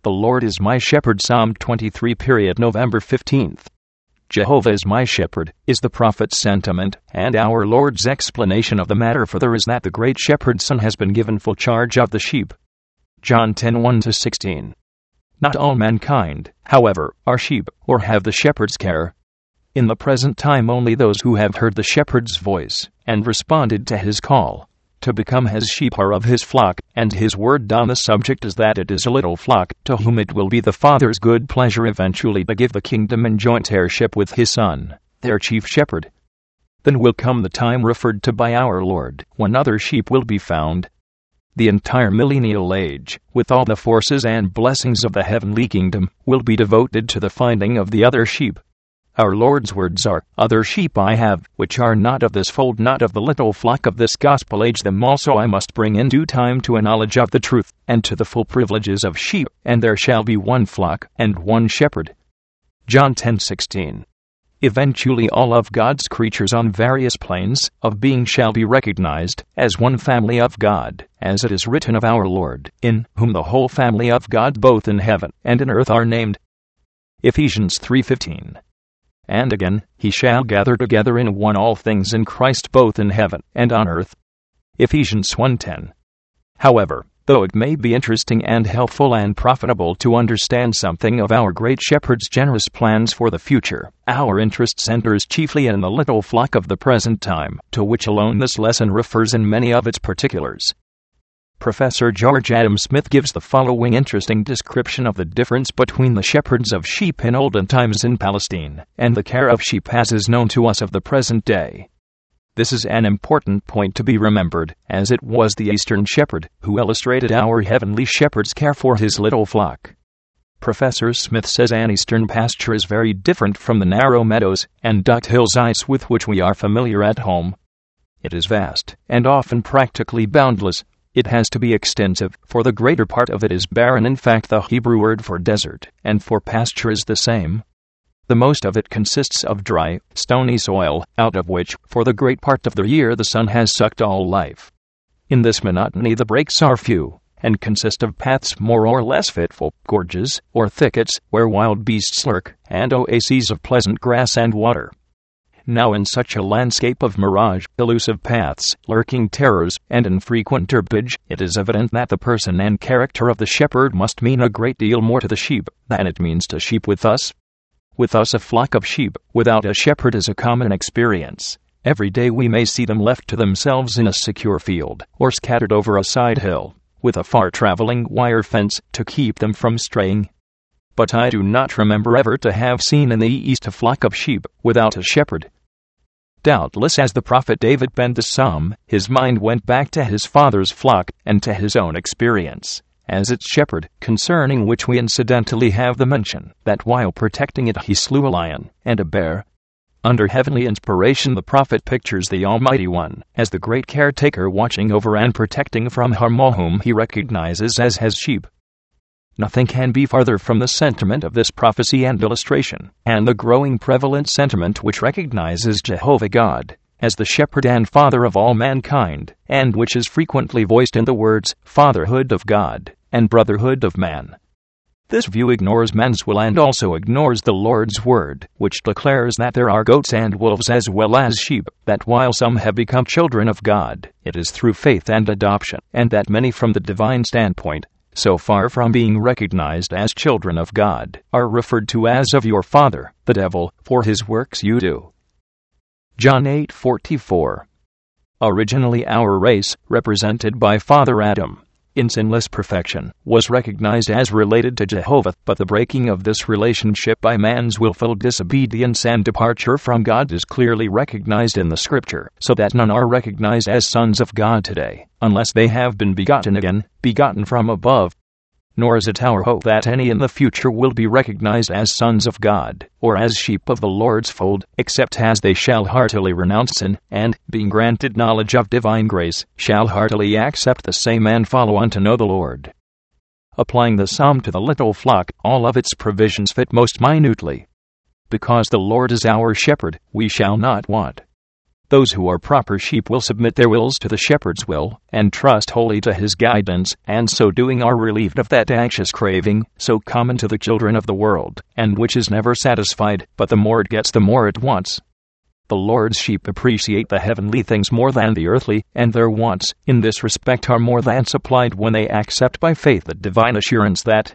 The Lord is my shepherd. Psalm 23. November 15th. Jehovah is my shepherd, is the prophet's sentiment, and our Lord's explanation of the matter further is that the great shepherd's son has been given full charge of the sheep. John 10:1-16. Not all mankind, however, are sheep, or have the shepherd's care. In the present time only those who have heard the shepherd's voice, and responded to his call to become his sheep are of his flock, and his word on the subject is that it is a little flock, to whom it will be the Father's good pleasure eventually to give the kingdom and joint heirship with his Son, their chief shepherd. Then will come the time referred to by our Lord, when other sheep will be found. The entire millennial age, with all the forces and blessings of the heavenly kingdom, will be devoted to the finding of the other sheep. Our Lord's words are, "Other sheep I have, which are not of this fold, not of the little flock of this gospel age. Them also I must bring in due time to a knowledge of the truth, and to the full privileges of sheep, and there shall be one flock, and one shepherd." John 10:16. Eventually all of God's creatures on various planes of being shall be recognized as one family of God, as it is written of our Lord, in whom the whole family of God both in heaven and in earth are named. Ephesians 3:15. And again, he shall gather together in one all things in Christ both in heaven and on earth. Ephesians 1:10. However, though it may be interesting and helpful and profitable to understand something of our great shepherd's generous plans for the future, our interest centers chiefly in the little flock of the present time, to which alone this lesson refers in many of its particulars. Professor George Adam Smith gives the following interesting description of the difference between the shepherds of sheep in olden times in Palestine and the care of sheep as is known to us of the present day. This is an important point to be remembered, as it was the Eastern shepherd who illustrated our heavenly shepherd's care for his little flock. Professor Smith says an Eastern pasture is very different from the narrow meadows and dust-hills ice with which we are familiar at home. It is vast, and often practically boundless. It has to be extensive, for the greater part of it is barren. In fact, the Hebrew word for desert and for pasture is the same. The most of it consists of dry, stony soil, out of which, for the great part of the year, the sun has sucked all life. In this monotony the breaks are few, and consist of paths more or less fitful, gorges, or thickets, where wild beasts lurk, and oases of pleasant grass and water. Now in such a landscape of mirage, elusive paths, lurking terrors, and infrequent herbage, it is evident that the person and character of the shepherd must mean a great deal more to the sheep than it means to sheep with us. With us a flock of sheep, without a shepherd, is a common experience. Every day we may see them left to themselves in a secure field, or scattered over a side hill, with a far-traveling wire fence to keep them from straying. But I do not remember ever to have seen in the East a flock of sheep without a shepherd. Doubtless as the prophet David penned the psalm, his mind went back to his father's flock and to his own experience as its shepherd, concerning which we incidentally have the mention that while protecting it he slew a lion and a bear. Under heavenly inspiration the prophet pictures the Almighty One as the great caretaker watching over and protecting from harm all whom he recognizes as his sheep. Nothing can be farther from the sentiment of this prophecy and illustration, and the growing prevalent sentiment which recognizes Jehovah God as the shepherd and father of all mankind, and which is frequently voiced in the words, fatherhood of God and brotherhood of man. This view ignores man's will and also ignores the Lord's word, which declares that there are goats and wolves as well as sheep, that while some have become children of God, it is through faith and adoption, and that many from the divine standpoint, so far from being recognized as children of God, are referred to as of your father, the devil, for his works you do. John 8:44. Originally our race, represented by Father Adam, in sinless perfection, was recognized as related to Jehovah, but the breaking of this relationship by man's willful disobedience and departure from God is clearly recognized in the Scripture, so that none are recognized as sons of God today, unless they have been begotten again, begotten from above. Nor is it our hope that any in the future will be recognized as sons of God, or as sheep of the Lord's fold, except as they shall heartily renounce sin, and, being granted knowledge of divine grace, shall heartily accept the same and follow on to know the Lord. Applying the psalm to the little flock, all of its provisions fit most minutely. Because the Lord is our shepherd, we shall not want. Those who are proper sheep will submit their wills to the shepherd's will, and trust wholly to his guidance, and so doing are relieved of that anxious craving, so common to the children of the world, and which is never satisfied, but the more it gets the more it wants. The Lord's sheep appreciate the heavenly things more than the earthly, and their wants, in this respect, are more than supplied when they accept by faith the divine assurance that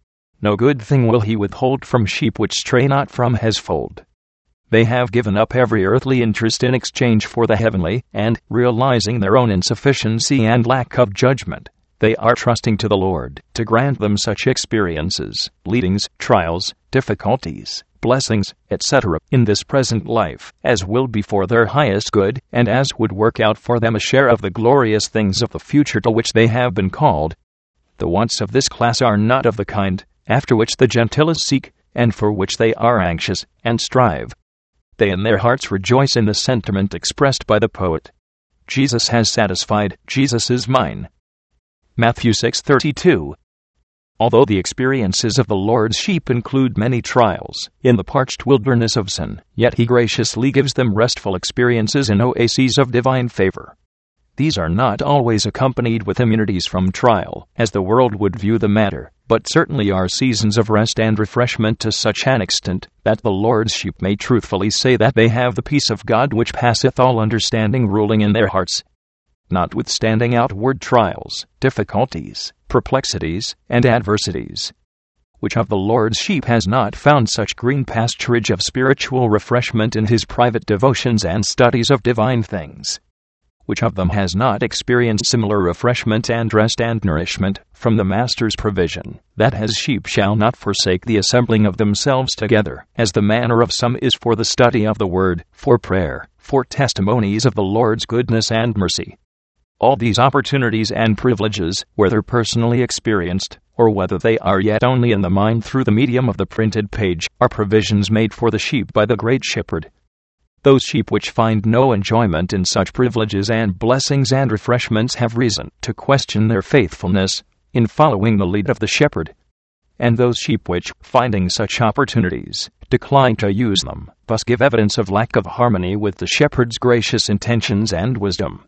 no good thing will he withhold from sheep which stray not from his fold. They have given up every earthly interest in exchange for the heavenly, and, realizing their own insufficiency and lack of judgment, they are trusting to the Lord to grant them such experiences, leadings, trials, difficulties, blessings, etc., in this present life, as will be for their highest good, and as would work out for them a share of the glorious things of the future to which they have been called. The wants of this class are not of the kind after which the Gentiles seek, and for which they are anxious and strive. They in their hearts rejoice in the sentiment expressed by the poet, Jesus has satisfied, Jesus is mine. Matthew 6:32. Although the experiences of the Lord's sheep include many trials in the parched wilderness of sin, yet he graciously gives them restful experiences in oases of divine favor. These are not always accompanied with immunities from trial, as the world would view the matter, but certainly are seasons of rest and refreshment to such an extent that the Lord's sheep may truthfully say that they have the peace of God which passeth all understanding ruling in their hearts. Notwithstanding outward trials, difficulties, perplexities, and adversities, which of the Lord's sheep has not found such green pasturage of spiritual refreshment in his private devotions and studies of divine things? Which of them has not experienced similar refreshment and rest and nourishment from the Master's provision, that his sheep shall not forsake the assembling of themselves together, as the manner of some is for the study of the Word, for prayer, for testimonies of the Lord's goodness and mercy? All these opportunities and privileges, whether personally experienced, or whether they are yet only in the mind through the medium of the printed page, are provisions made for the sheep by the Great Shepherd. Those sheep which find no enjoyment in such privileges and blessings and refreshments have reason to question their faithfulness in following the lead of the shepherd. And those sheep which, finding such opportunities, decline to use them, thus give evidence of lack of harmony with the shepherd's gracious intentions and wisdom.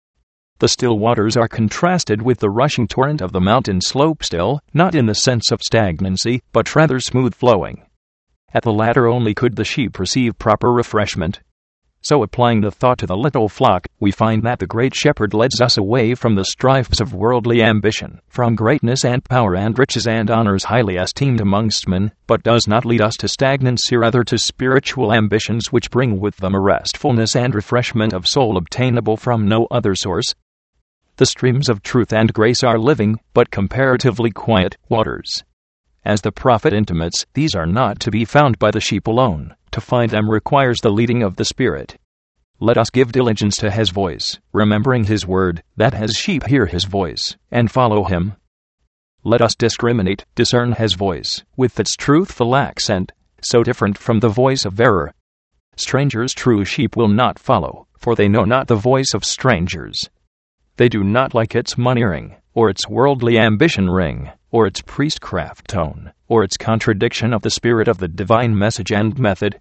The still waters are contrasted with the rushing torrent of the mountain slope, still, not in the sense of stagnancy, but rather smooth flowing. At the latter only could the sheep receive proper refreshment. So applying the thought to the little flock, we find that the Great Shepherd leads us away from the strifes of worldly ambition, from greatness and power and riches and honors highly esteemed amongst men, but does not lead us to stagnancy, rather to spiritual ambitions which bring with them a restfulness and refreshment of soul obtainable from no other source. The streams of truth and grace are living, but comparatively quiet, waters. As the prophet intimates, these are not to be found by the sheep alone. To find them requires the leading of the Spirit. Let us give diligence to his voice, remembering his word, that his sheep hear his voice, and follow him. Let us discern his voice, with its truthful accent, so different from the voice of error. Strangers true sheep will not follow, for they know not the voice of strangers. They do not like its money ring, or its worldly ambition ring, or its priestcraft tone, or its contradiction of the spirit of the divine message and method.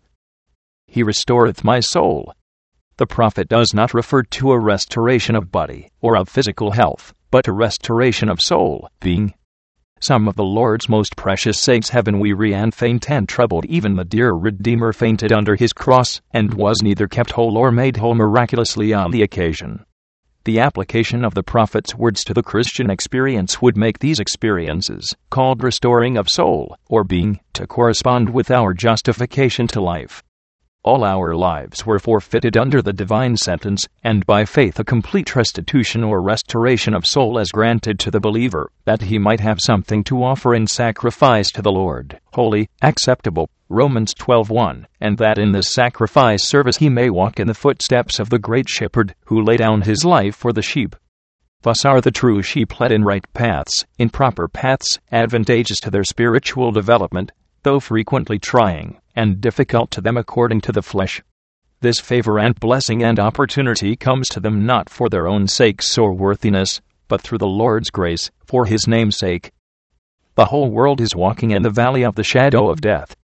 He restoreth my soul. The prophet does not refer to a restoration of body, or of physical health, but a restoration of soul, being. Some of the Lord's most precious saints have been weary and faint and troubled. Even the dear Redeemer fainted under his cross, and was neither kept whole or made whole miraculously on the occasion. The application of the prophet's words to the Christian experience would make these experiences, called restoring of soul, or being, to correspond with our justification to life. All our lives were forfeited under the divine sentence, and by faith a complete restitution or restoration of soul is granted to the believer, that he might have something to offer in sacrifice to the Lord, holy, acceptable, Romans 12:1, and that in this sacrifice service he may walk in the footsteps of the Great Shepherd, who lay down his life for the sheep. Thus are the true sheep led in right paths, in proper paths, advantageous to their spiritual development, though frequently trying and difficult to them according to the flesh. This favor and blessing and opportunity comes to them not for their own sakes or worthiness, but through the Lord's grace, for his name's sake. The whole world is walking in the valley of the shadow of death.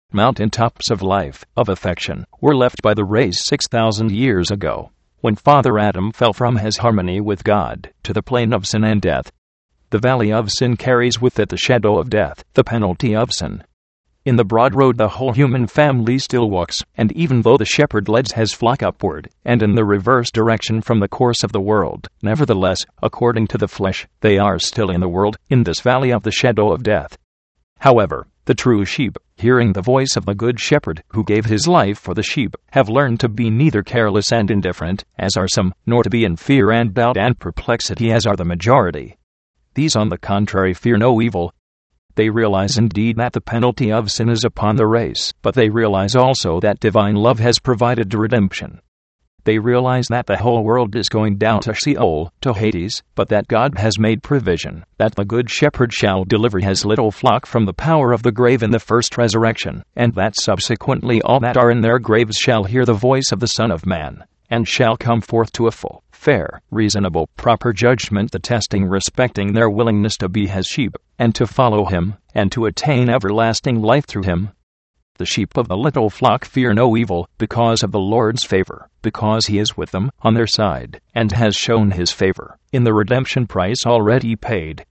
mountain tops of life, of affection, were left by the race 6,000 years ago, when Father Adam fell from his harmony with God to the plane of sin and death. The valley of sin carries with it the shadow of death, the penalty of sin. In the broad road the whole human family still walks, and even though the shepherd leads his flock upward, and in the reverse direction from the course of the world, nevertheless, according to the flesh, they are still in the world, in this valley of the shadow of death. However, the true sheep, hearing the voice of the good shepherd, who gave his life for the sheep, have learned to be neither careless and indifferent, as are some, nor to be in fear and doubt and perplexity, as are the majority. These, on the contrary, fear no evil. They realize indeed that the penalty of sin is upon the race, but they realize also that divine love has provided redemption. They realize that the whole world is going down to Sheol, to Hades, but that God has made provision, that the Good Shepherd shall deliver his little flock from the power of the grave in the first resurrection, and that subsequently all that are in their graves shall hear the voice of the Son of Man, and shall come forth to a full, fair, reasonable, proper judgment, the testing respecting their willingness to be his sheep, and to follow him, and to attain everlasting life through him. The sheep of the little flock fear no evil, because of the Lord's favor, because he is with them, on their side, and has shown his favor, in the redemption price already paid.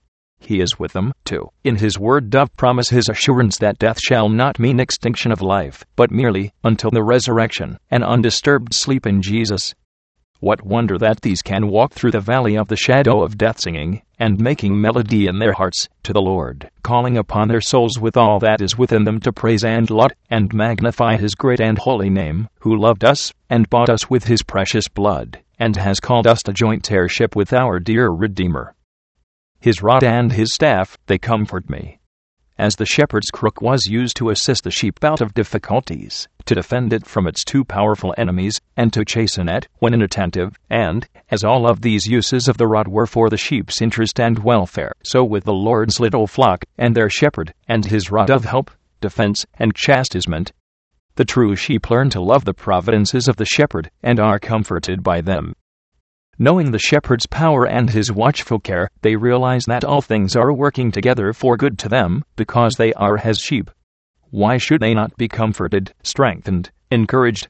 He is with them, too. In his word doth promise his assurance that death shall not mean extinction of life, but merely, until the resurrection, an undisturbed sleep in Jesus. What wonder that these can walk through the valley of the shadow of death singing, and making melody in their hearts, to the Lord, calling upon their souls with all that is within them to praise and laud, and magnify his great and holy name, who loved us, and bought us with his precious blood, and has called us to joint heirship with our dear Redeemer. His rod and his staff, they comfort me. As the shepherd's crook was used to assist the sheep out of difficulties, to defend it from its too powerful enemies, and to chasten it when inattentive, and, as all of these uses of the rod were for the sheep's interest and welfare, so with the Lord's little flock, and their shepherd, and his rod of help, defense, and chastisement. The true sheep learn to love the providences of the shepherd, and are comforted by them. Knowing the shepherd's power and his watchful care, they realize that all things are working together for good to them, because they are his sheep. Why should they not be comforted, strengthened, encouraged?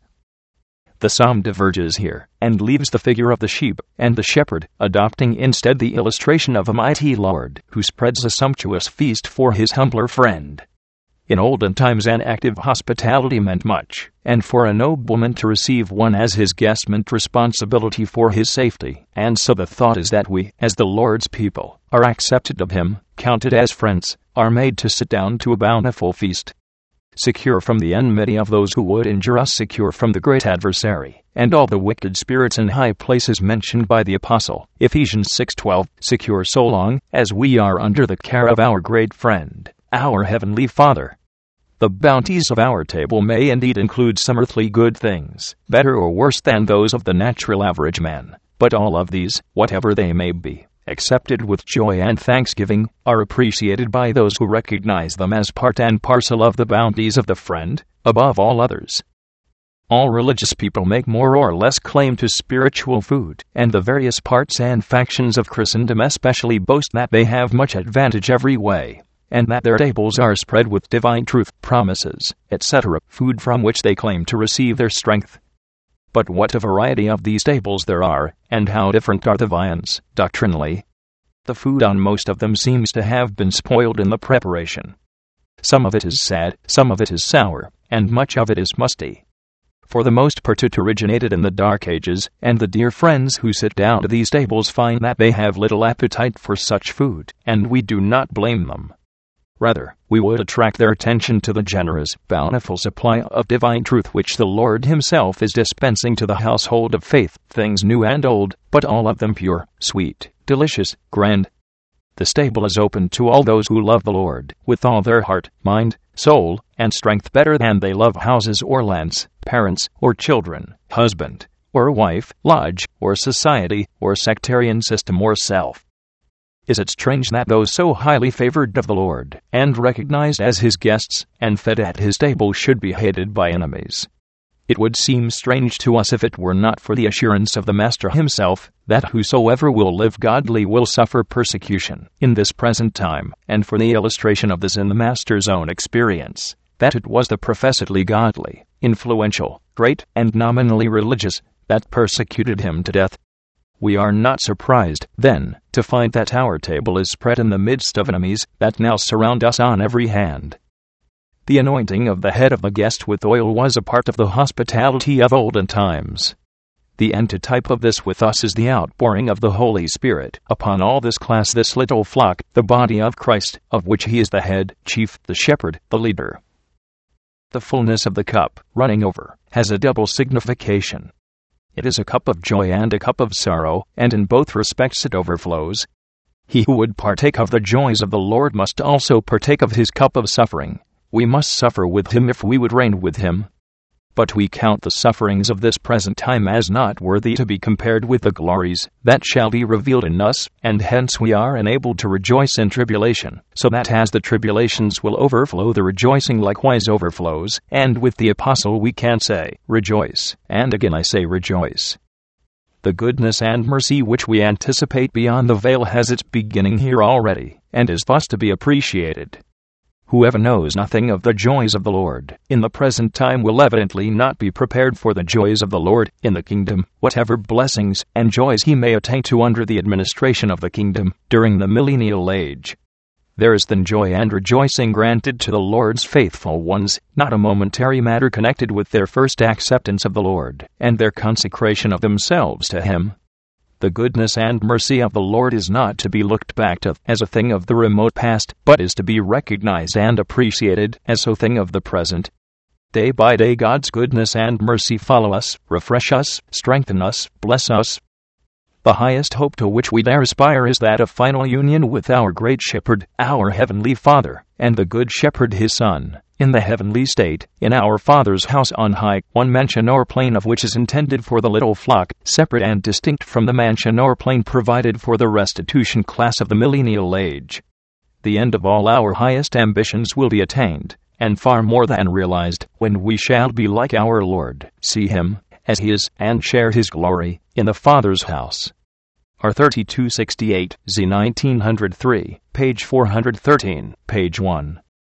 The psalm diverges here, and leaves the figure of the sheep and the shepherd, adopting instead the illustration of a mighty lord, who spreads a sumptuous feast for his humbler friend. In olden times an active hospitality meant much, and for a nobleman to receive one as his guest meant responsibility for his safety, and so the thought is that we, as the Lord's people, are accepted of him, counted as friends, are made to sit down to a bountiful feast. Secure from the enmity of those who would injure us, secure from the great adversary, and all the wicked spirits in high places mentioned by the Apostle, Ephesians 6:12, secure so long as we are under the care of our great friend, our Heavenly Father. The bounties of our table may indeed include some earthly good things, better or worse than those of the natural average man, but all of these, whatever they may be, accepted with joy and thanksgiving, are appreciated by those who recognize them as part and parcel of the bounties of the friend, above all others. All religious people make more or less claim to spiritual food, and the various parts and factions of Christendom especially boast that they have much advantage every way, and that their tables are spread with divine truth, promises, etc., food from which they claim to receive their strength. But what a variety of these tables there are, and how different are the viands, doctrinally. The food on most of them seems to have been spoiled in the preparation. Some of it is sad, some of it is sour, and much of it is musty. For the most part it originated in the Dark Ages, and the dear friends who sit down to these tables find that they have little appetite for such food, and we do not blame them. Rather, we would attract their attention to the generous, bountiful supply of divine truth which the Lord himself is dispensing to the household of faith, things new and old, but all of them pure, sweet, delicious, grand. This table is open to all those who love the Lord, with all their heart, mind, soul, and strength better than they love houses or lands, parents or children, husband or wife, lodge or society or sectarian system or self. Is it strange that those so highly favored of the Lord, and recognized as his guests, and fed at his table should be hated by enemies? It would seem strange to us if it were not for the assurance of the Master himself, that whosoever will live godly will suffer persecution in this present time, and for the illustration of this in the Master's own experience, that it was the professedly godly, influential, great, and nominally religious that persecuted him to death. We are not surprised, then, to find that our table is spread in the midst of enemies that now surround us on every hand. The anointing of the head of the guest with oil was a part of the hospitality of olden times. The antitype of this with us is the outpouring of the Holy Spirit upon all this class, this little flock, the body of Christ, of which he is the head, chief, the shepherd, the leader. The fullness of the cup, running over, has a double signification. It is a cup of joy and a cup of sorrow, and in both respects it overflows. He who would partake of the joys of the Lord must also partake of his cup of suffering. We must suffer with him if we would reign with him. But we count the sufferings of this present time as not worthy to be compared with the glories that shall be revealed in us, and hence we are enabled to rejoice in tribulation, so that as the tribulations will overflow, the rejoicing likewise overflows, and with the apostle we can say, rejoice, and again I say rejoice. The goodness and mercy which we anticipate beyond the veil has its beginning here already, and is thus to be appreciated. Whoever knows nothing of the joys of the Lord in the present time will evidently not be prepared for the joys of the Lord in the kingdom, whatever blessings and joys he may attain to under the administration of the kingdom during the millennial age. There is then joy and rejoicing granted to the Lord's faithful ones, not a momentary matter connected with their first acceptance of the Lord and their consecration of themselves to him. The goodness and mercy of the Lord is not to be looked back to as a thing of the remote past, but is to be recognized and appreciated as a thing of the present. Day by day God's goodness and mercy follow us, refresh us, strengthen us, bless us. The highest hope to which we dare aspire is that of final union with our great Shepherd, our Heavenly Father, and the Good Shepherd his Son, in the heavenly state, in our Father's house on high, one mansion or plane of which is intended for the little flock, separate and distinct from the mansion or plane provided for the restitution class of the millennial age. The end of all our highest ambitions will be attained, and far more than realized, when we shall be like our Lord, see him, as he is, and share his glory, in the Father's house. R. 3268, Z 1903, page 413, page 1.